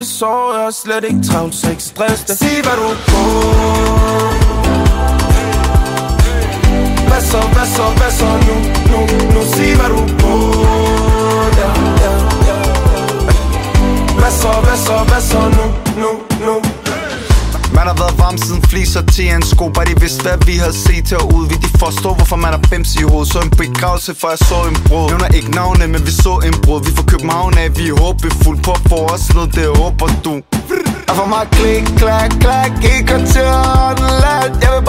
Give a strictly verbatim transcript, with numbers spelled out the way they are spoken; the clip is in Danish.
Så jeg er slet ikke travlt, så ikke stress det. Sig hvad du på. Hvad så, hvad så, hvad så nu, nu, nu. Sig hvad du på. Ja, ja, ja. Hvad så, hvad så, hvad så nu, nu, nu. Man har været varm siden fliser til en sko. Bare de vidste hvad vi havde set til ud. Vi de forstår hvorfor man har bims i hovedet. Så en begravelse for jeg så en brud. Nævner ikke navne men vi så en brud. Vi får København af vi er håbefuld på for os ned. Det håber du. Og for mig klik, klak, klak i kvarteret. Jeg vil